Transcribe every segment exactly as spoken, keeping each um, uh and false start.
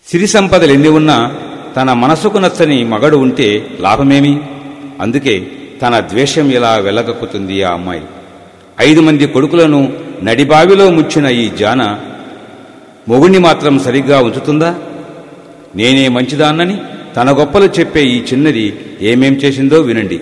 సిరి సంపదలెన్ని ఉన్నా తన మనసుకు నచ్చని మగడు ఉంటే లాభమేమి? అందుకే తన ద్వేషం ఇలా వెళ్లగక్కుతుంది ఆ అమ్మాయి. ఐదు మంది కొడుకులను నడిబావిలో ముచ్చిన ఈ జాన మొగుణ్ణి మాత్రం సరిగ్గా ఉంచుతుందా? నేనే మంచిదాన్నని తన గొప్పలు చెప్పే ఈ చిన్నది ఏమేం చేసిందో వినండి.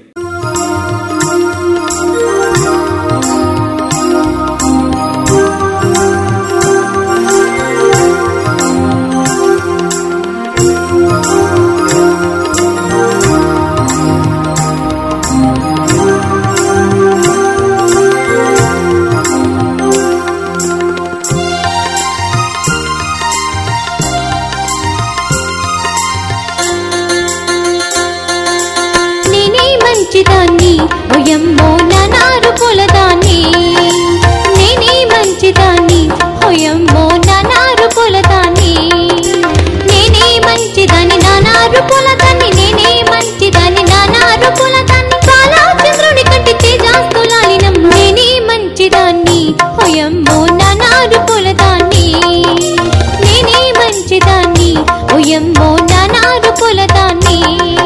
మంచిదాన్ని ఓయమ్మో నానారు పొలదాన్ని, నేనే మంచిదాన్ని ఓయమ్మో నానారు పొలదాన్ని, నేనే మంచిదాన్ని నానారు పొలదాన్ని, నేనే మంచిదాన్ని నానారు పొలదాన్ని, బాలచంద్రుని కంటి తేజాస్తులాలినం, నేనే మంచిదాన్ని ఓయమ్మో నానారు పొలదాన్ని, నేనే మంచిదాన్ని ఓయమ్మో నానారు పొలదాన్ని.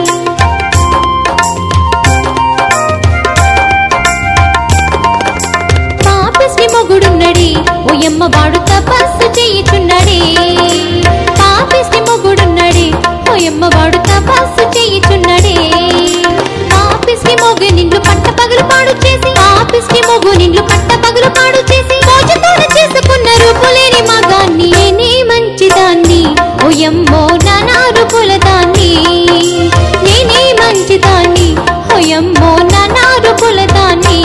మొగుడున్నడే ఓయమ్మ వాడు తపస్సు చేయుచున్నడే, పాపిష్టి మొగుడున్నడే ఓయమ్మ వాడు తపస్సు చేయుచున్నడే, పాపిష్టి మొగు నిన్ను పట్ట పగలు పాడు చేసి, పాపిష్టి మొగు నిన్ను పట్ట పగలు పాడు చేసి, మోజుతోన చేసుకున్న రూపులేని మగాన్ని, నేనే మంచిదాన్ని ఓయమ్మో నానారు పొలదాన్ని, నేనే మంచిదాన్ని ఓయమ్మో నానారు పొలదాన్ని.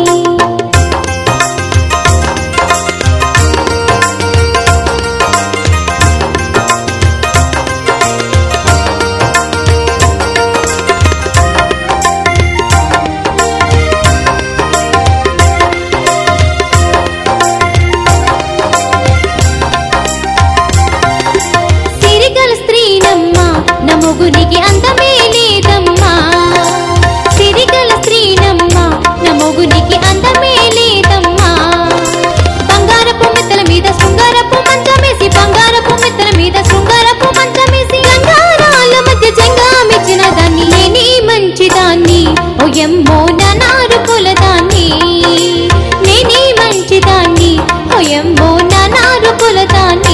మొగునికి అందమే లేదమ్మా, సిరిగల స్త్రీనమ్మా నా మొగునికి అందమే లేదమ్మా, బంగారపు మెత్తల మీద శృంగారపు మంచమేసి, బంగారపు మెత్తల మీద శృంగారపు మంచమేసి, గంగారాల మధ్య జంగామిచ్చిన దాన్ని, నేనే మంచిదాన్ని ఓయమ్మో నానారు పొలదాన్ని, నేనే మంచిదాన్ని ఓయమ్మో నానారు పొలదాన్ని.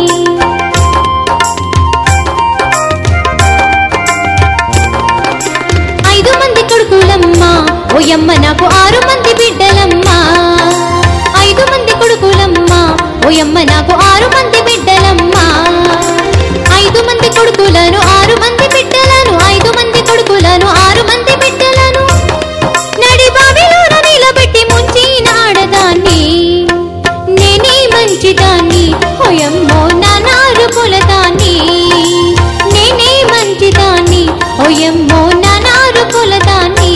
ఓయమ్మ నాకు ఆరు మంది బిడ్డలమ్మా, ఐదు మంది కొడుకులమ్మా ఓయమ్మ నాకు ఆరు మంది బిడ్డలమ్మా, ఐదు మంది కొడుకులను ఆరు మంది బిడ్డలను, ఐదు మంది కొడుకులను ఆరు మంది బిడ్డలను, నడి బావిలోన నిలబెట్టి ముంచిన ఆడదాన్ని, నేనే మంచిదాన్ని ఓయమ్మో నానారు పొలదాన్ని, నేనే మంచిదాన్ని ఓయమ్మో నానారు పొలదాన్ని.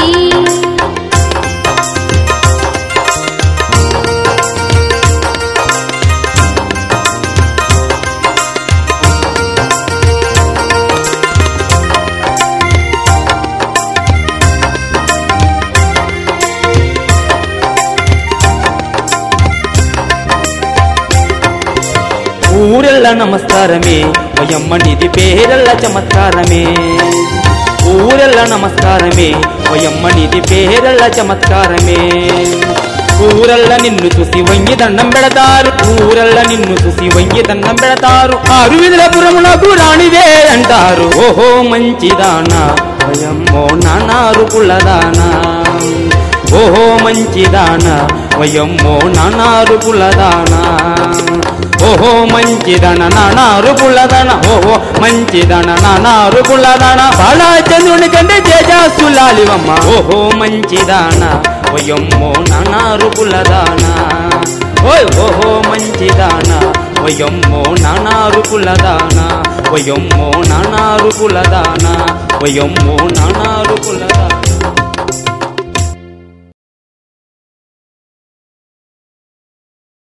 ఊరెల్ల నమస్కారమే ఓయమ్మ నిధి పేరెల్ల చమత్కారమే, ఊరెల్ల నమస్కారమే ఓయమ్మ నిధి పేరెల్ల చమత్కారమే, ఊరల్ల నిన్ను చూసి వంగి దండం పెడతారు, ఊరల్ల నిన్ను చూసి వంగి దండం పెడతారు, ఆరు విధులపురమునకు రాణివే అంటారు. ఓహో మంచిదానా ఓయమ్మో నానారు పుల్లదానా, ఓహో మంచిదానా ఓయమ్మో నానారు పుల్లదానా, ఓహో మంచిదన నానారు పుల్లదన, ఓహో మంచిదన నానారు పుల్లదన, బాలచంద్రుని కంటే తేజస్సులాలివమ్మ, ఓహో మంచిదాన ఓయమ్మో నానారు పుల్లదాన, ఓయ్ ఓహో మంచిదాన ఓయమ్మో నానారు పుల్లదాన, ఓయమ్మో నానారు పుల్లదాన, ఓయమ్మో నా